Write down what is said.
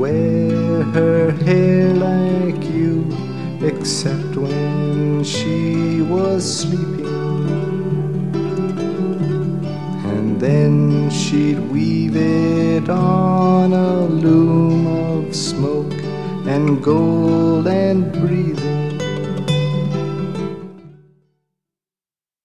wear her hair like you, except when she was sleeping. And then she'd weave it on a loom of smoke and gold and breathing.